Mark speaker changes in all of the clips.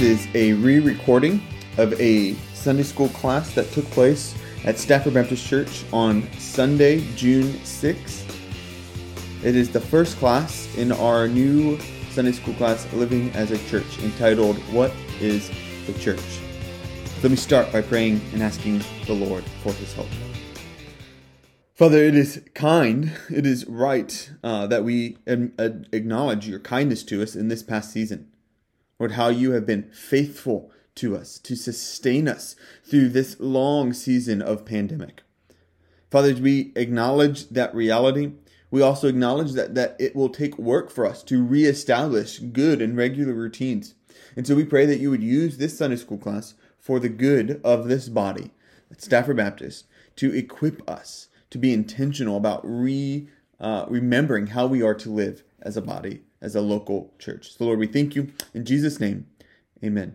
Speaker 1: is a re-recording of a Sunday school class that took place at Stafford Baptist Church on Sunday, June 6th. It is the first class in our new Sunday school class, Living as a Church, entitled, What is the Church? Let me start by praying and asking the Lord for His help. Father, it is kind, it is right that we acknowledge your kindness to us in this past season. Lord, how you have been faithful to us, to sustain us through this long season of pandemic. Father, as we acknowledge that reality, we also acknowledge that it will take work for us to reestablish good and regular routines. And so we pray that you would use this Sunday school class for the good of this body at Stafford Baptist to equip us to be intentional about remembering how we are to live as a body, as a local church. So Lord, we thank you in Jesus' name. Amen.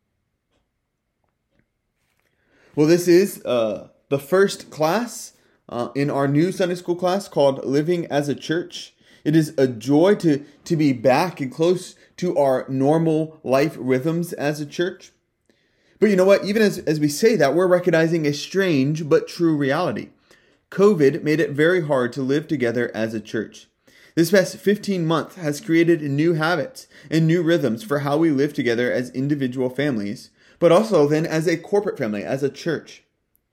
Speaker 1: Well, this is the first class in our new Sunday school class called Living as a Church. It is a joy to be back and close to our normal life rhythms as a church. But you know what? Even as we say that, we're recognizing a strange but true reality. COVID made it very hard to live together as a church. This past 15 months has created new habits and new rhythms for how we live together as individual families, but also then as a corporate family, as a church.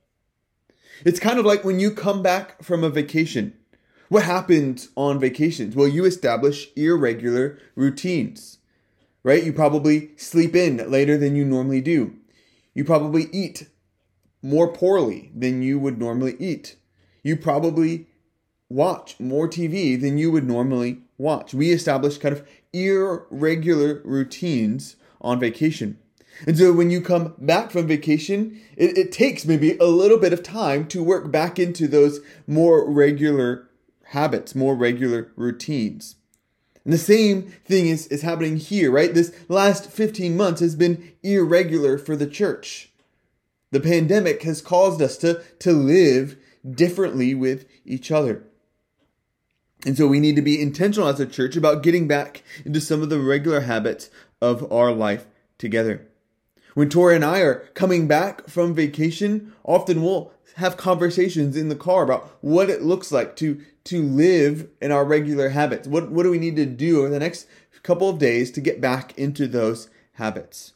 Speaker 1: It's kind of like when you come back from a vacation. What happens on vacations? Well, you establish irregular routines, right? You probably sleep in later than you normally do. You probably eat more poorly than you would normally eat. You probably watch more TV than you would normally watch. We establish kind of irregular routines on vacation. And so when you come back from vacation, it takes maybe a little bit of time to work back into those more regular habits, more regular routines. And the same thing is happening here, right? This last 15 months has been irregular for the church. The pandemic has caused us to live differently with each other. And so we need to be intentional as a church about getting back into some of the regular habits of our life together. When Tori and I are coming back from vacation, often we'll have conversations in the car about what it looks like to live in our regular habits. What do we need to do over the next couple of days to get back into those habits?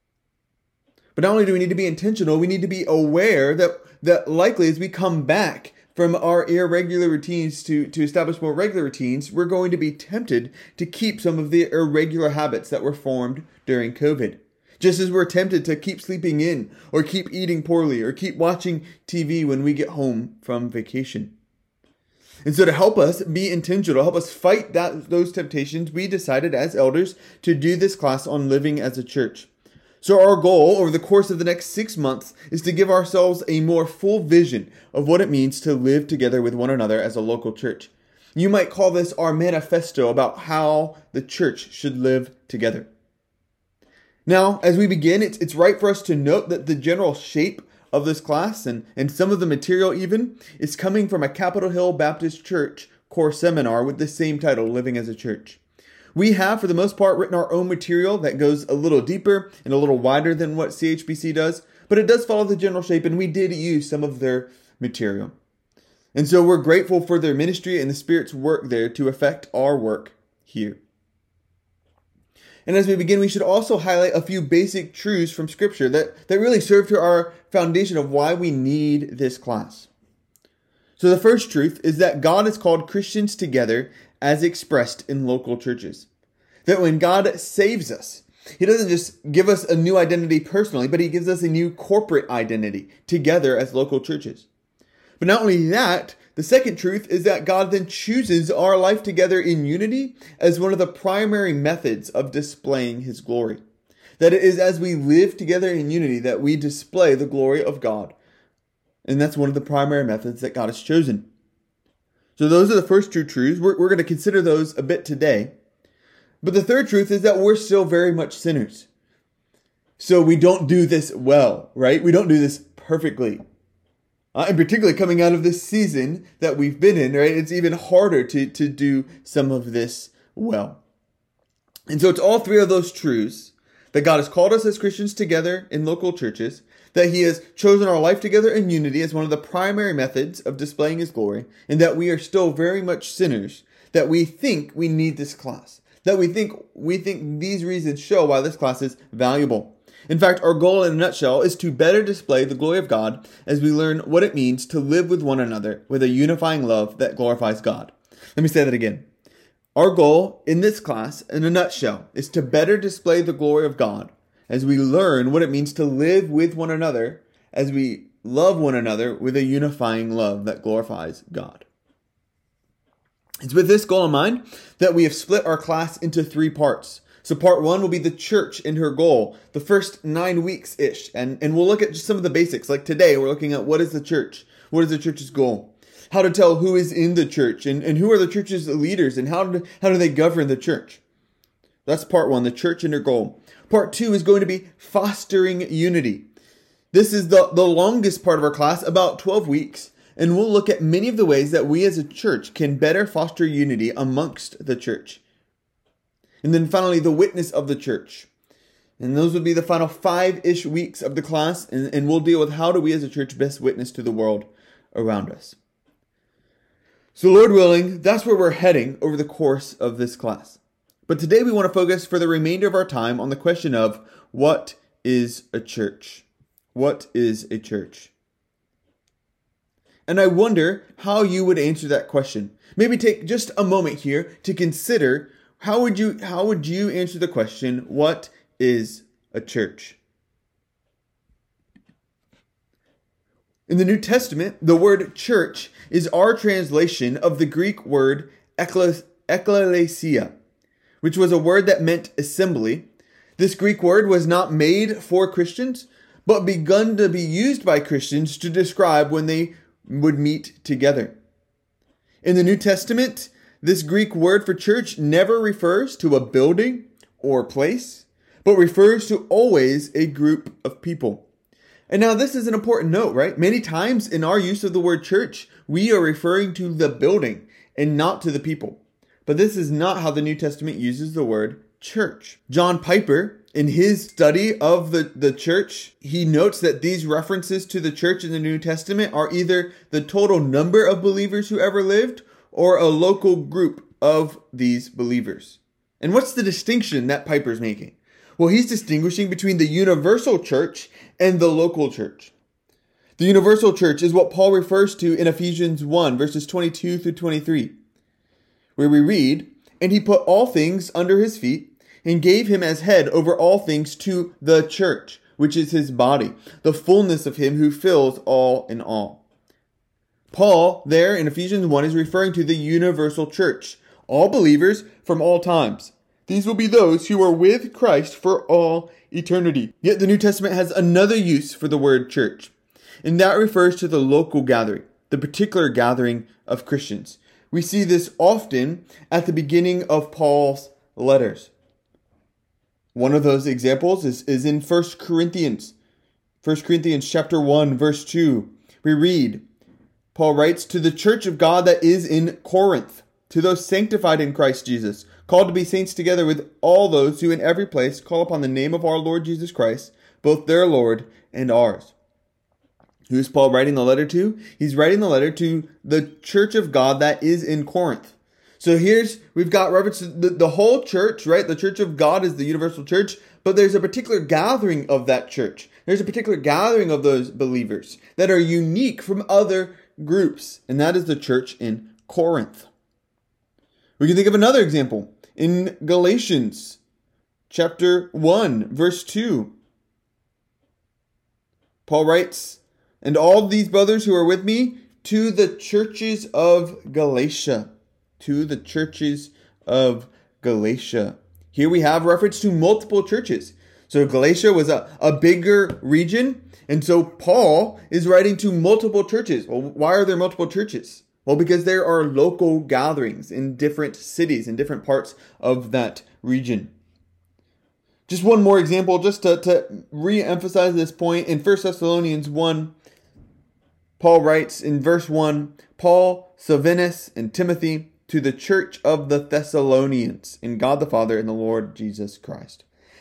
Speaker 1: But not only do we need to be intentional, we need to be aware that likely as we come back from our irregular routines to establish more regular routines, we're going to be tempted to keep some of the irregular habits that were formed during COVID. Just as we're tempted to keep sleeping in, or keep eating poorly, or keep watching TV when we get home from vacation. And so to help us be intentional, to help us fight those temptations, we decided as elders to do this class on living as a church. So our goal over the course of the next 6 months is to give ourselves a more full vision of what it means to live together with one another as a local church. You might call this our manifesto about how the church should live together. Now, as we begin, it's right for us to note that the general shape of this class and some of the material even is coming from a Capitol Hill Baptist Church core seminar with the same title, Living as a Church. We have, for the most part, written our own material that goes a little deeper and a little wider than what CHBC does, but it does follow the general shape, and we did use some of their material. And so we're grateful for their ministry and the Spirit's work there to affect our work here. And as we begin, we should also highlight a few basic truths from Scripture that really serve to our foundation of why we need this class. So the first truth is that God has called Christians together as expressed in local churches. That when God saves us, He doesn't just give us a new identity personally, but He gives us a new corporate identity together as local churches. But not only that, the second truth is that God then chooses our life together in unity as one of the primary methods of displaying His glory. That it is as we live together in unity that we display the glory of God. And that's one of the primary methods that God has chosen. So those are the first two truths. We're going to consider those a bit today. But the third truth is that we're still very much sinners. So we don't do this well, right? We don't do this perfectly. And particularly coming out of this season that we've been in, right? It's even harder to do some of this well. And so it's all three of those truths that God has called us as Christians together in local churches, that He has chosen our life together in unity as one of the primary methods of displaying His glory, and that we are still very much sinners, that we think we need this class, that we think these reasons show why this class is valuable. In fact, our goal in a nutshell is to better display the glory of God as we learn what it means to live with one another with a unifying love that glorifies God. Let me say that again. Our goal in this class, in a nutshell, is to better display the glory of God as we learn what it means to live with one another, as we love one another with a unifying love that glorifies God. It's with this goal in mind that we have split our class into 3 parts. So part 1 will be the church and her goal, the first 9 weeks-ish. And we'll look at just some of the basics. Like today, we're looking at what is the church? What is the church's goal? How to tell who is in the church and who are the church's leaders and how do they govern the church. That's part 1, the church and her goal. Part 2 is going to be fostering unity. This is the longest part of our class, about 12 weeks. And we'll look at many of the ways that we as a church can better foster unity amongst the church. And then finally, the witness of the church. And those will be the final 5-ish weeks of the class. And we'll deal with how do we as a church best witness to the world around us. So Lord willing, that's where we're heading over the course of this class. But today we want to focus for the remainder of our time on the question of what is a church? What is a church? And I wonder how you would answer that question. Maybe take just a moment here to consider how would you answer the question, what is a church? In the New Testament, the word church is our translation of the Greek word ekklesia, which was a word that meant assembly. This Greek word was not made for Christians, but begun to be used by Christians to describe when they would meet together. In the New Testament, this Greek word for church never refers to a building or place, but refers to always a group of people. And now this is an important note, right? Many times in our use of the word church, we are referring to the building and not to the people. But this is not how the New Testament uses the word church. John Piper, in his study of the church, he notes that these references to the church in the New Testament are either the total number of believers who ever lived or a local group of these believers. And what's the distinction that Piper's making? Well, he's distinguishing between the universal church and the local church. The universal church is what Paul refers to in Ephesians 1, verses 22 through 23, where we read, "And he put all things under his feet, and gave him as head over all things to the church, which is his body, the fullness of him who fills all in all." Paul, there in Ephesians 1, is referring to the universal church, all believers from all times. These will be those who are with Christ for all eternity. Yet the New Testament has another use for the word church, and that refers to the local gathering, the particular gathering of Christians. We see this often at the beginning of Paul's letters. One of those examples is in 1 Corinthians. 1 Corinthians chapter 1, verse 2. We read, Paul writes, "To the church of God that is in Corinth, to those sanctified in Christ Jesus, called to be saints together with all those who in every place call upon the name of our Lord Jesus Christ, both their Lord and ours." Who is Paul writing the letter to? He's writing the letter to the church of God that is in Corinth. So we've got reference to the whole church, right? The church of God is the universal church, but there's a particular gathering of that church. There's a particular gathering of those believers that are unique from other groups, and that is the church in Corinth. We can think of another example in Galatians chapter 1, verse 2. Paul writes, "And all these brothers who are with me to the churches of Galatia." To the churches of Galatia. Here we have reference to multiple churches. So Galatia was a bigger region, and so Paul is writing to multiple churches. Well, why are there multiple churches? Well, because there are local gatherings in different cities, in different parts of that region. Just one more example, just to re-emphasize this point. In 1 Thessalonians 1, Paul writes in verse 1, "Paul, Silvanus, and Timothy, to the church of the Thessalonians, in God the Father and the Lord Jesus Christ."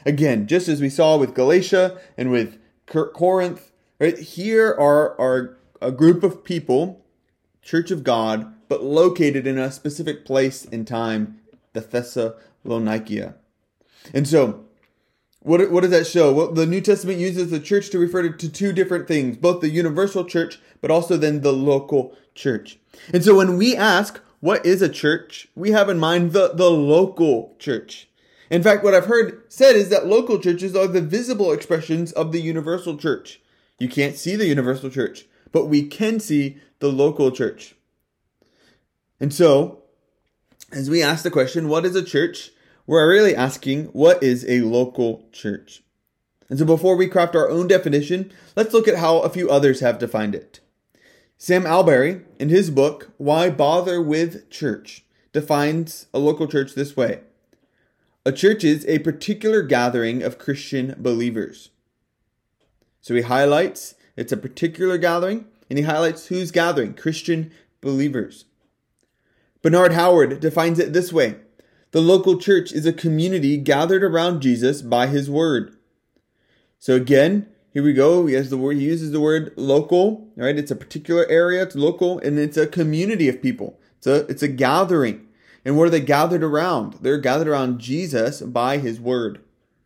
Speaker 1: Again, just as we saw with Galatia and with Corinth, right? Here are a group of people, Church of God, but located in a specific place in time, the Thessalonica. And so, what does that show? Well, the New Testament uses the church to refer to two different things, both the universal church, but also then the local church. And so when we ask, what is a church? We have in mind the local church. In fact, what I've heard said is that local churches are the visible expressions of the universal church. You can't see the universal church, but we can see the local church. And so, as we ask the question, what is a church? We're really asking, what is a local church? And so before we craft our own definition, let's look at how a few others have defined it. Sam Allberry, in his book, Why Bother with Church, defines a local church this way. A church is a particular gathering of Christian believers. So he highlights it's a particular gathering, and he highlights who's gathering, Christian believers. Bernard Howard defines it this way. The local church is a community gathered around Jesus by his word. So again, here we go. He uses the word local, right? It's a particular area, it's local, and it's a community of people. It's a gathering. And what are they gathered around? They're gathered around Jesus by his word.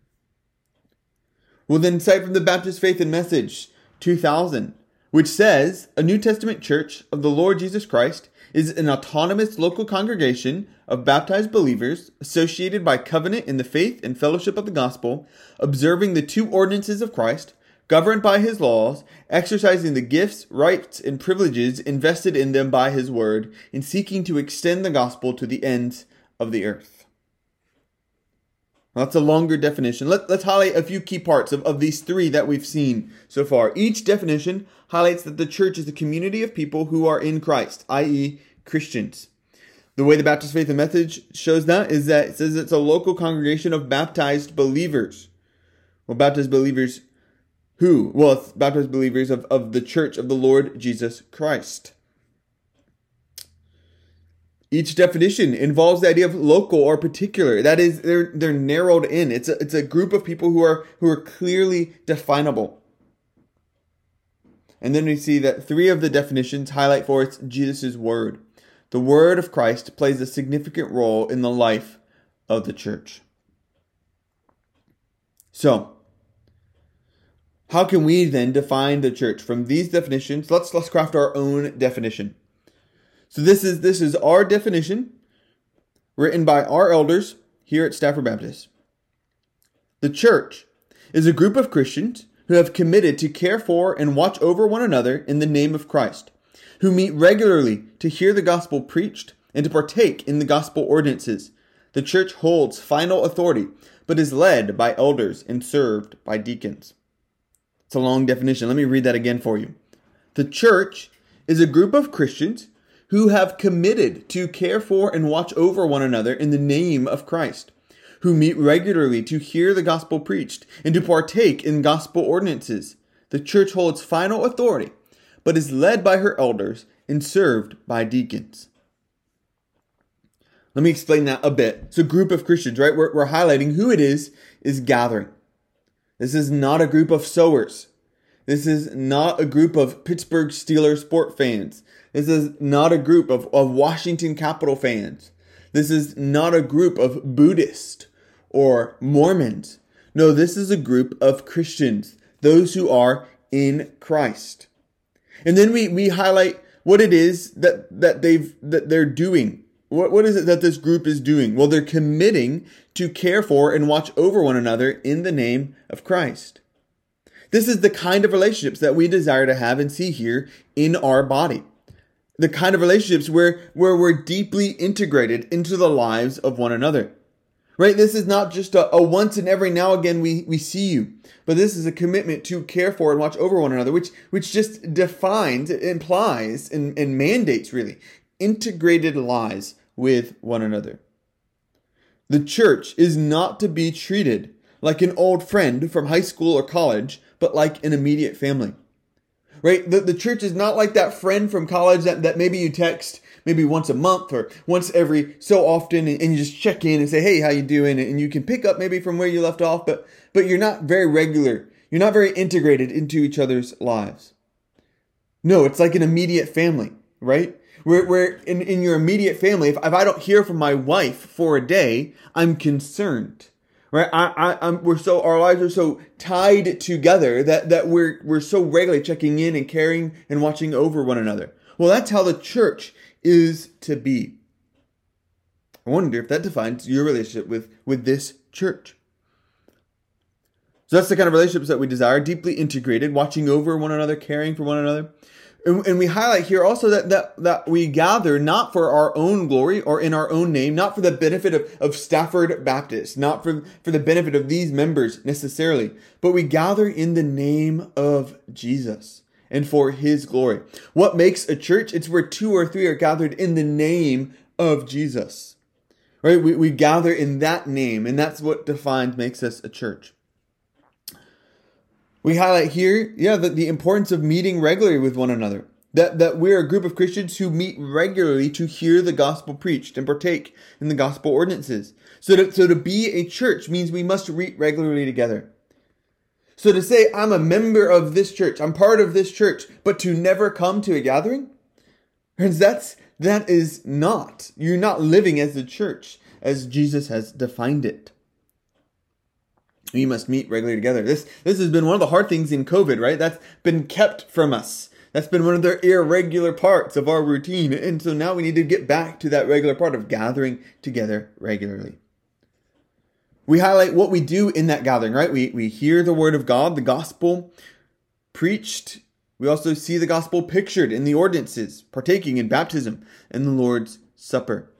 Speaker 1: We'll then cite from the Baptist Faith and Message 2000, which says, a New Testament church of the Lord Jesus Christ is an autonomous local congregation of baptized believers associated by covenant in the faith and fellowship of the gospel, observing the two ordinances of Christ, governed by his laws, exercising the gifts, rights, and privileges invested in them by his word, and seeking to extend the gospel to the ends of the earth. Well, that's a longer definition. Let's highlight a few key parts of these three that we've seen so far. Each definition highlights that the church is a community of people who are in Christ, i.e. Christians. The way the Baptist Faith and Message shows that is that it says it's a local congregation of baptized believers. Well, baptized believers who? Well, it's baptized believers of the church of the Lord Jesus Christ. Each definition involves the idea of local or particular. That is, they're narrowed in. It's a group of people who are clearly definable. And then we see that three of the definitions highlight for us Jesus' word. The word of Christ plays a significant role in the life of the church. So, how can we then define the church? From these definitions, let's craft our own definition. So this is our definition, written by our elders here at Stafford Baptist. The church is a group of Christians who have committed to care for and watch over one another in the name of Christ, who meet regularly to hear the gospel preached and to partake in the gospel ordinances. The church holds final authority, but is led by elders and served by deacons. It's a long definition. Let me read that again for you. The church is a group of Christians who have committed to care for and watch over one another in the name of Christ, who meet regularly to hear the gospel preached and to partake in gospel ordinances. The church holds final authority, but is led by her elders and served by deacons. Let me explain that a bit. It's a group of Christians, right? We're highlighting who it is gathering. This is not a group of sowers. This is not a group of Pittsburgh Steelers sport fans. This is not a group of Washington Capitol fans. This is not a group of Buddhists or Mormons. No, this is a group of Christians, those who are in Christ. And then we highlight what it is that they're doing. What is it that this group is doing? Well, they're committing to care for and watch over one another in the name of Christ. This is the kind of relationships that we desire to have and see here in our body. The kind of relationships where we're deeply integrated into the lives of one another. Right? This is not just a once and every now again we see you. But this is a commitment to care for and watch over one another, which just defines, implies, and mandates really, integrated lives with one another. The church is not to be treated like an old friend from high school or college, but like an immediate family. Right? The church is not like that friend from college that maybe you text maybe once a month or once every so often, and you just check in and say, hey, how you doing? And you can pick up maybe from where you left off, but you're not very regular. You're not very integrated into each other's lives. No, it's like an immediate family, right? Where in your immediate family, if I don't hear from my wife for a day, I'm concerned. Right, our lives are so tied together that we're so regularly checking in and caring and watching over one another. Well, that's how the church is to be. I wonder if that defines your relationship with this church. So that's the kind of relationships that we desire, deeply integrated, watching over one another, caring for one another. And we highlight here also that we gather not for our own glory or in our own name, not for the benefit of Stafford Baptist, not for the benefit of these members necessarily, but we gather in the name of Jesus and for his glory. What makes a church? It's where 2 or 3 are gathered in the name of Jesus. Right? We gather in that name, and that's what makes us a church. We highlight here, the importance of meeting regularly with one another. That we're a group of Christians who meet regularly to hear the gospel preached and partake in the gospel ordinances. So to be a church means we must meet regularly together. So to say, I'm a member of this church, I'm part of this church, but to never come to a gathering, that is not. You're not living as a church as Jesus has defined it. We must meet regularly together. This has been one of the hard things in COVID, right? That's been kept from us. That's been one of the irregular parts of our routine. And so now we need to get back to that regular part of gathering together regularly. We highlight what we do in that gathering, right? We hear the word of God, the gospel preached. We also see the gospel pictured in the ordinances, partaking in baptism and the Lord's Supper.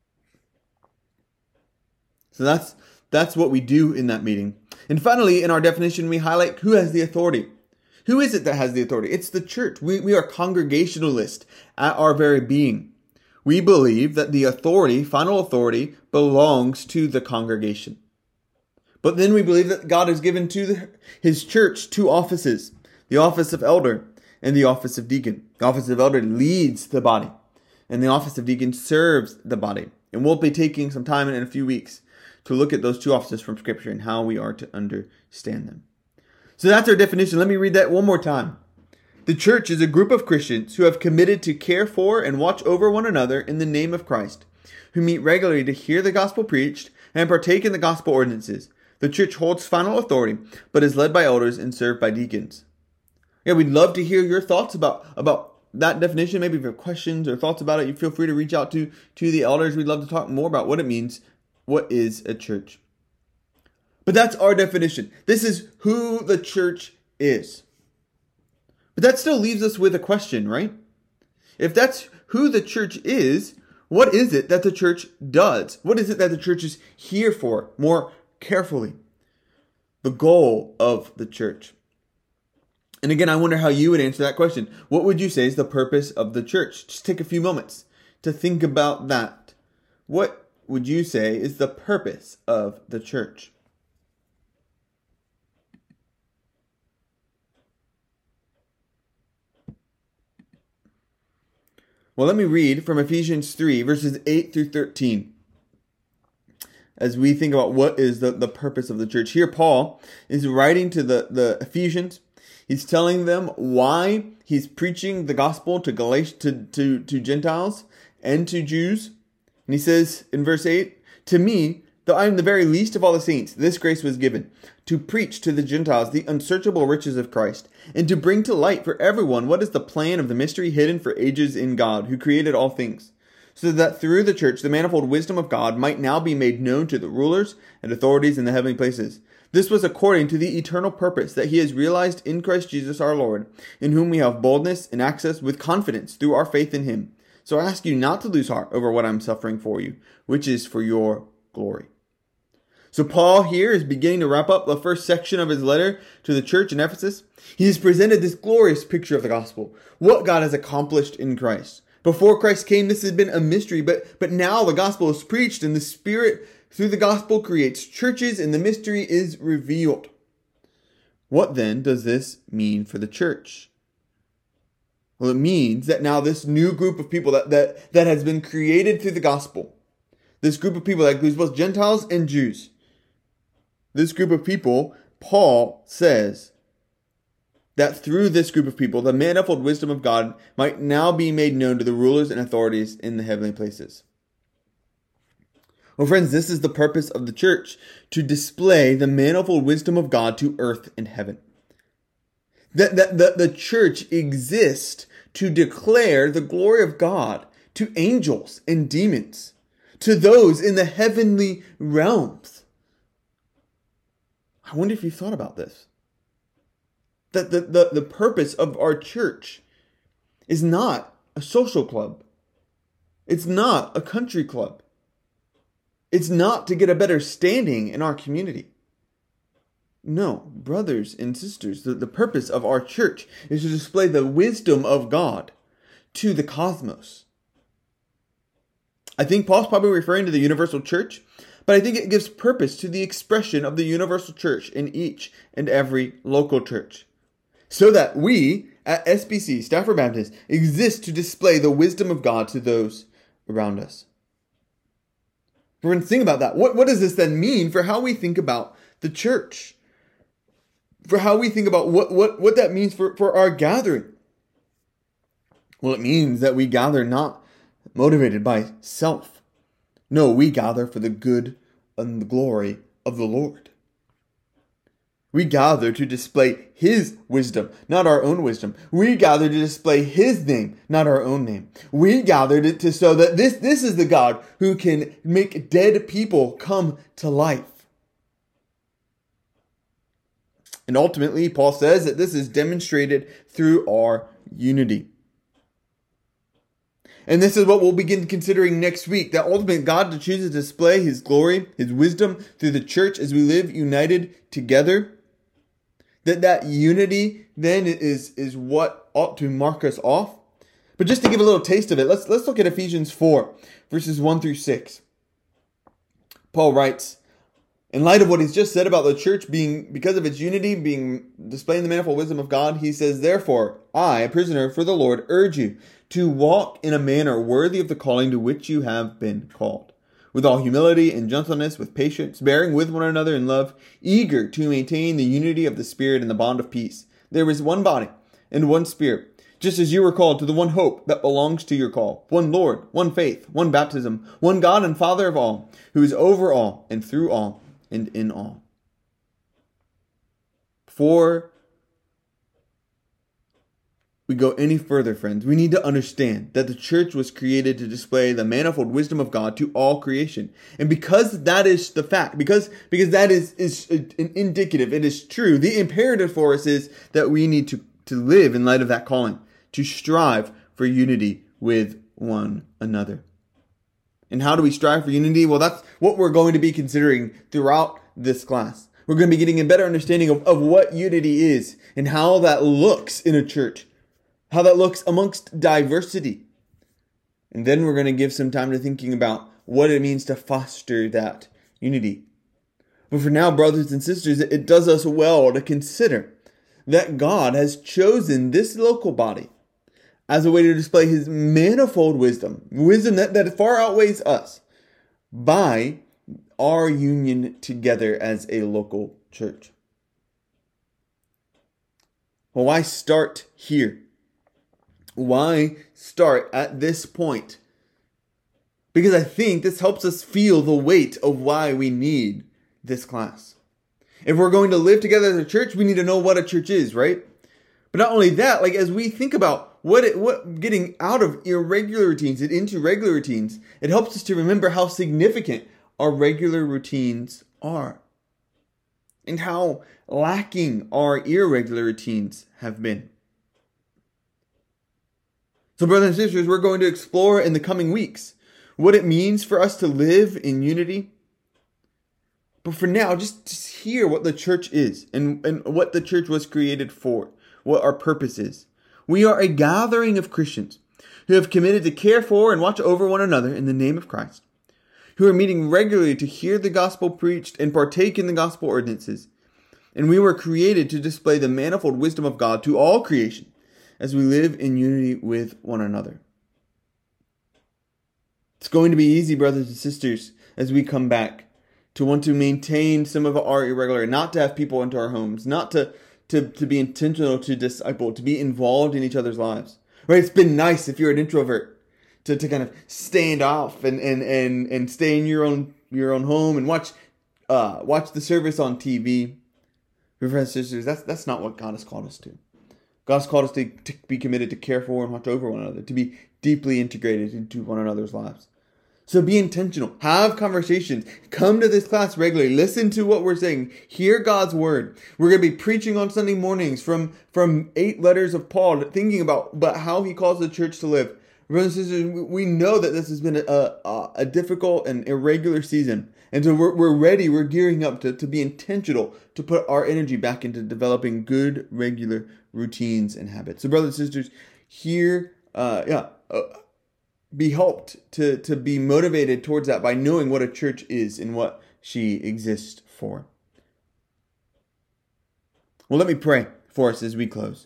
Speaker 1: So that's what we do in that meeting. And finally, in our definition, we highlight who has the authority. Who is it that has the authority? It's the church. We are congregationalist at our very being. We believe that the authority, final authority, belongs to the congregation. But then we believe that God has given to his church 2 offices, the office of elder and the office of deacon. The office of elder leads the body, and the office of deacon serves the body. And we'll be taking some time in a few weeks to look at those 2 offices from Scripture and how we are to understand them. So that's our definition. Let me read that one more time. The church is a group of Christians who have committed to care for and watch over one another in the name of Christ, who meet regularly to hear the gospel preached and partake in the gospel ordinances. The church holds final authority, but is led by elders and served by deacons. Yeah, we'd love to hear your thoughts about that definition. Maybe if you have questions or thoughts about it, you feel free to reach out to the elders. We'd love to talk more about what it means. What is a church? But that's our definition. This is who the church is. But that still leaves us with a question, right? If that's who the church is, what is it that the church does? What is it that the church is here for? More carefully, the goal of the church. And again, I wonder how you would answer that question. What would you say is the purpose of the church? Just take a few moments to think about that. What would you say is the purpose of the church? Well, let me read from Ephesians 3, verses 8 through 13. As we think about what is the purpose of the church. Here, Paul is writing to the Ephesians. He's telling them why he's preaching the gospel to to Gentiles and to Jews. And he says in verse 8, "To me, though I am the very least of all the saints, this grace was given, to preach to the Gentiles the unsearchable riches of Christ, and to bring to light for everyone what is the plan of the mystery hidden for ages in God, who created all things, so that through the church the manifold wisdom of God might now be made known to the rulers and authorities in the heavenly places. This was according to the eternal purpose that he has realized in Christ Jesus our Lord, in whom we have boldness and access with confidence through our faith in him. So I ask you not to lose heart over what I'm suffering for you, which is for your glory." So Paul here is beginning to wrap up the first section of his letter to the church in Ephesus. He has presented this glorious picture of the gospel, what God has accomplished in Christ. Before Christ came, this had been a mystery, but now the gospel is preached, and the Spirit through the gospel creates churches, and the mystery is revealed. What then does this mean for the church? Well, it means that now this new group of people that has been created through the gospel, this group of people that includes both Gentiles and Jews, this group of people, Paul says that through this group of people, the manifold wisdom of God might now be made known to the rulers and authorities in the heavenly places. Well, friends, this is the purpose of the church, to display the manifold wisdom of God to earth and heaven. The church exists to declare the glory of God to angels and demons, to those in the heavenly realms. I wonder if you've thought about this. That the purpose of our church is not a social club. It's not a country club. It's not to get a better standing in our community. No, brothers and sisters, the purpose of our church is to display the wisdom of God to the cosmos. I think Paul's probably referring to the universal church, but I think it gives purpose to the expression of the universal church in each and every local church. So that we at SBC, Stafford Baptist, exist to display the wisdom of God to those around us. We're going to think about that. What does this then mean for how we think about the church? For how we think about what that means for our gathering? Well, it means that we gather not motivated by self. No, we gather for the good and the glory of the Lord. We gather to display His wisdom, not our own wisdom. We gather to display His name, not our own name. We gather to show that this is the God who can make dead people come to life. And ultimately, Paul says that this is demonstrated through our unity. And this is what we'll begin considering next week, that ultimately God chooses to display His glory, His wisdom through the church as we live united together. That unity then is what ought to mark us off. But just to give a little taste of it, let's look at Ephesians 4, verses 1 through 6. Paul writes, in light of what he's just said about the church being, because of its unity, being displaying the manifold wisdom of God, he says, therefore, I, a prisoner for the Lord, urge you to walk in a manner worthy of the calling to which you have been called, with all humility and gentleness, with patience, bearing with one another in love, eager to maintain the unity of the Spirit in the bond of peace. There is one body and one Spirit, just as you were called to the one hope that belongs to your call, one Lord, one faith, one baptism, one God and Father of all, who is over all and through all and in all. Before we go any further, friends, we need to understand that the church was created to display the manifold wisdom of God to all creation. And because that is the fact, because that is an indicative, it is true, the imperative for us is that we need to live in light of that calling, to strive for unity with one another. And how do we strive for unity? Well, that's what we're going to be considering throughout this class. We're going to be getting a better understanding of what unity is and how that looks in a church, how that looks amongst diversity. And then we're going to give some time to thinking about what it means to foster that unity. But for now, brothers and sisters, it does us well to consider that God has chosen this local body as a way to display His manifold wisdom that far outweighs us, by our union together as a local church. Well, why start here? Why start at this point? Because I think this helps us feel the weight of why we need this class. If we're going to live together as a church, we need to know what a church is, right? But not only that, as we think about what getting out of irregular routines and into regular routines, it helps us to remember how significant our regular routines are, and how lacking our irregular routines have been. So, brothers and sisters, we're going to explore in the coming weeks what it means for us to live in unity. But for now, just hear what the church is and what the church was created for, what our purpose is. We are a gathering of Christians who have committed to care for and watch over one another in the name of Christ, who are meeting regularly to hear the gospel preached and partake in the gospel ordinances. And we were created to display the manifold wisdom of God to all creation as we live in unity with one another. It's going to be easy, brothers and sisters, as we come back, to want to maintain some of our irregularity, not to have people into our homes, not to be intentional to disciple, to be involved in each other's lives. Right? It's been nice if you're an introvert to kind of stand off and stay in your own home and watch the service on TV. Brothers and sisters, that's not what God has called us to. God has called us to be committed to care for and watch over one another, to be deeply integrated into one another's lives. So be intentional. Have conversations. Come to this class regularly. Listen to what we're saying. Hear God's word. We're going to be preaching on Sunday mornings from 8 letters of Paul, thinking about how he calls the church to live. Brothers and sisters, we know that this has been a difficult and irregular season. And so we're ready. We're gearing up to be intentional, to put our energy back into developing good, regular routines and habits. So brothers and sisters, be helped to be motivated towards that by knowing what a church is and what she exists for. Well, let me pray for us as we close.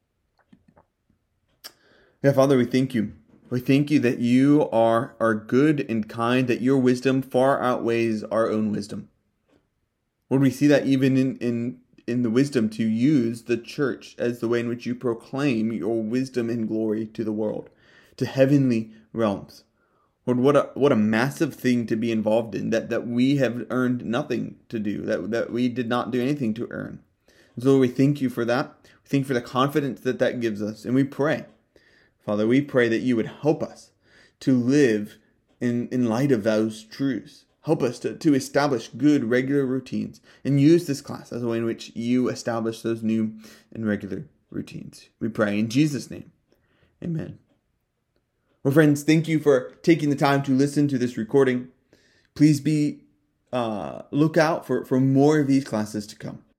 Speaker 1: Yeah, Father, we thank you. We thank you that you are good and kind, that your wisdom far outweighs our own wisdom. Lord, we see that even in the wisdom to use the church as the way in which you proclaim your wisdom and glory to the world, to heavenly realms. Lord, what a massive thing to be involved in, that we have earned nothing to do, that we did not do anything to earn. And so we thank you for that. We thank you for the confidence that gives us. And we pray, Father, we pray that you would help us to live in light of those truths. Help us to establish good, regular routines and use this class as a way in which you establish those new and regular routines. We pray in Jesus' name. Amen. Well, friends, thank you for taking the time to listen to this recording. Please look out for more of these classes to come.